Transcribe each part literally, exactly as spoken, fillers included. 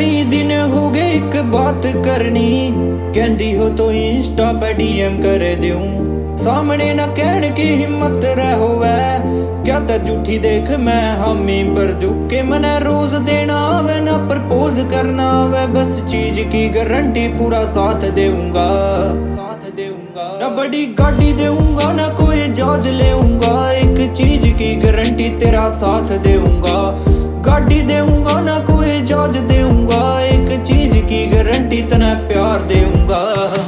कई दिन हो गए एक बात करनी, कहती हो तो इंस्टा पे डीएम कर दूं। सामने न कहने की हिम्मत रहो वै, क्या त झूठी देख मैं हामी पर झुक के मने रोज देना आवे ना प्रपोज करना आवे। बस चीज की गारंटी पूरा साथ देऊंगा, साथ देऊंगा। न बड़ी गाड़ी देऊंगा ना कोई जहाज लेऊंगा, एक चीज की गारंटी तेरा साथ देऊंगा। गाड़ी देऊंगा ना कोई जहाज देऊंगा, एक चीज की गारंटी तना प्यार देऊंगा।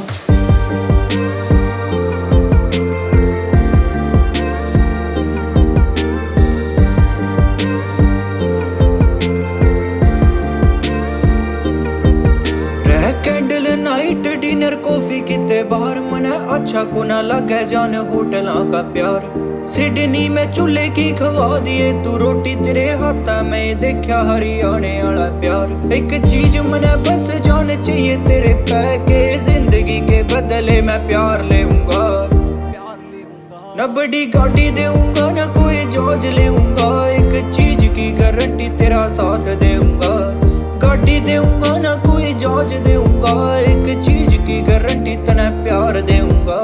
रह कैंडल नाइट डिनर कॉफी किते बाहर, मने अच्छा को ना लगे जान होटलों का प्यार। सिडनी में चूल्हे की खवा दिए तू रोटी, तेरे हाथा में देखा हरियाणे वाला प्यार। एक चीज मने बस जान चाहिए तेरे पैके, जिंदगी के बदले मैं प्यार लेऊंगा, प्यार लेऊंगा। न बड़ी गाड़ी देऊंगा ना कोई जहाज लेऊंगा, एक चीज की गारंटी तेरा साथ देऊंगा। गाड़ी देऊंगा ना कोई जहाज देऊंगा, एक चीज की गारंटी तना प्यार देऊंगा।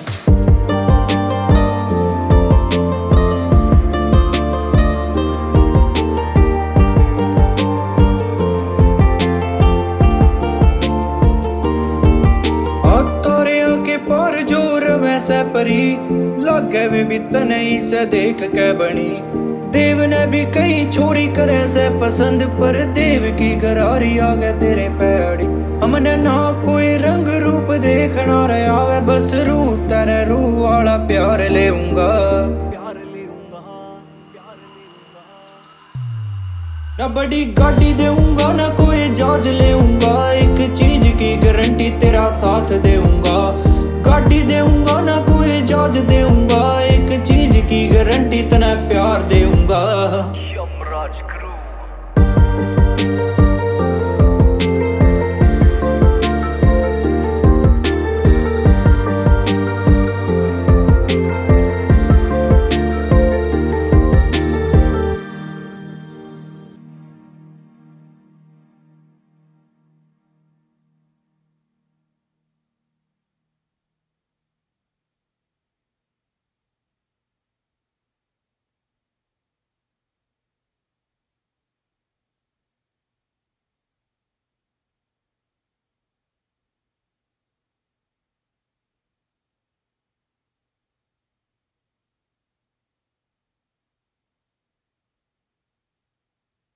पर जोर वैसे परी लागे वे भी तनई से देख के बनी। देव ने भी कई छोरी करे से पसंद, पर देव की गरारी आ गए तेरे पैड़ी। हमने ना कोई रंग रूप देखना रहा वे, बस रू तेरे रू वाला प्यार लेऊंगा, प्यार लेऊंगा, प्यार लेऊंगा। न बड़ी गाड़ी देऊंगा ना कोई जहाज लेऊंगा, एक चीज की गारंटी तेरा साथ देऊंगा। गाड़ी देऊंगा ना कोई जहाज देऊंगा, एक चीज की गारंटी तना प्यार देऊंगा। यमराज